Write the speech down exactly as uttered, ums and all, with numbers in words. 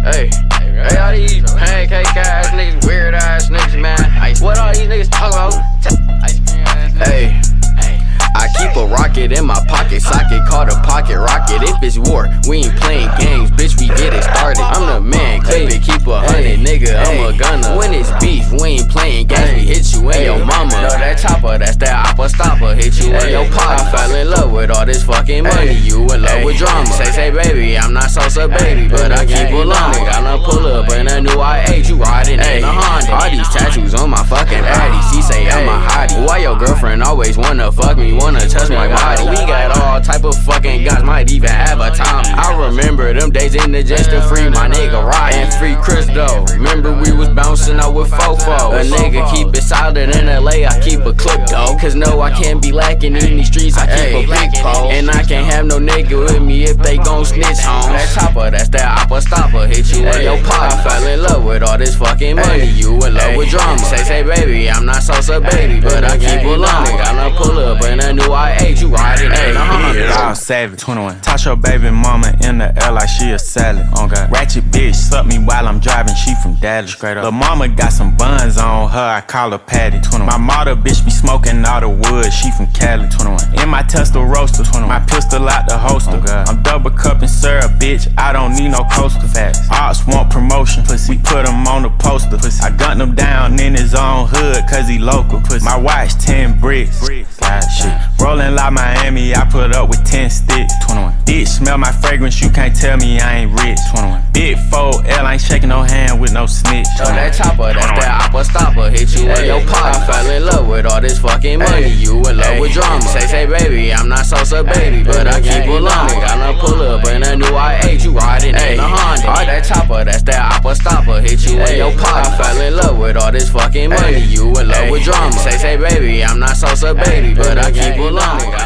Hey, hey, all these pancake ass niggas, weird ass niggas, man. What all these niggas talk about? Hey. I keep a rocket in my pocket socket, called a pocket rocket. If it's war, we ain't playing games, bitch, we get it started. I'm the man, clip it, keep a hundred, nigga, I'm a gunner. When it's beef, we ain't playing games, we hit you and your mama. No, that chopper, that's that oppa stopper, hit you and your pot. I fell in love with all this fucking money, you in love with drama. Say, say, baby, I'm not Sosa, baby, but I keep a long. Got no pull up in a new I eight, you riding in a Honda. All these tattoos on my fucking body, she say I'm a hottie. Why your girlfriend always wanna fuck me, wanna touch my body? We got all type of fucking guns, might even have a Tommy. I remember them days in the just to free my nigga Ryan and free Chris though. Remember we was bouncing out with Fofo. A nigga keep it solid in L A, I keep a clip though. Cause no, I can't be lacking in these streets, I keep a big pole. And I can't have no nigga with me if they gon' snitch on. That chopper, that's that oppa stopper, hit you in your pot. I fell in love with all this fucking money, you in love with drama. Say, say, baby, I'm not Sosa, baby, but I keep a long. Got no pull up in a new I eight, you riding in a Honda. Y'all savage, twenty-one. Toss your baby mama in the air like she a salad. Oh God. Ratchet bitch, suck me while I'm driving, she from Dallas. Straight up. Lil' mama got some buns on her, I call her Patty. twenty-one. My mother bitch be smoking all the wood, she from Cali. twenty-one. In my Tesla roaster, twenty-one. My pistol out the holster. Oh I'm double cupping syrup, bitch, I don't need no coaster. Facts. Ops want promotion, pussy. We put him on the poster. Pussy. I gunned him down in his own hood, cause he local. Pussy. My watch ten bricks. bricks. God, shit. Rolling like Miami, I put up with ten sticks. twenty-one. Bitch, smell my fragrance, you can't tell me I ain't rich. twenty-one. Big four L, ain't shaking no hand with no snitch. So that chopper, that's that oppa stopper, hit you in your pot. I fell in love with all this fucking money, you in love with drama. Say, say, baby, I'm not Sosa, baby, but I keep a long. Got no pull up in a new I eight, you riding in a Honda. All that chopper, that's that oppa stopper, hit you in your pot. I fell in love with all this fucking money, you in love with drama. Say, say, baby, I'm not Sosa, baby, but I keep a long.